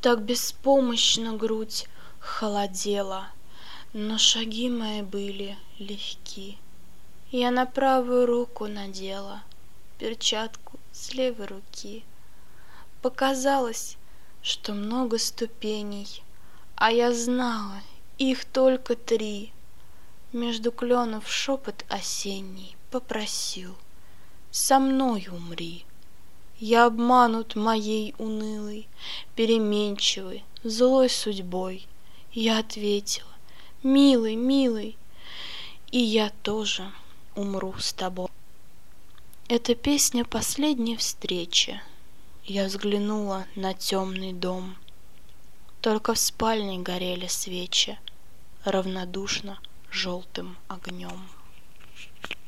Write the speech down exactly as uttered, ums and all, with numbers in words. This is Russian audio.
Так беспомощно грудь холодела, но шаги мои были легки. Я на правую руку надела перчатку с левой руки. Показалось, что много ступеней, а я знала, их только три. Между кленов шепот осенний попросил: со мной умри. Я обманут моей унылой, переменчивой, злой судьбой. Я ответила: милый, милый, и я тоже умру с тобой. Это песня последней встречи. Я взглянула на темный дом. Только в спальне горели свечи равнодушно желтым огнем.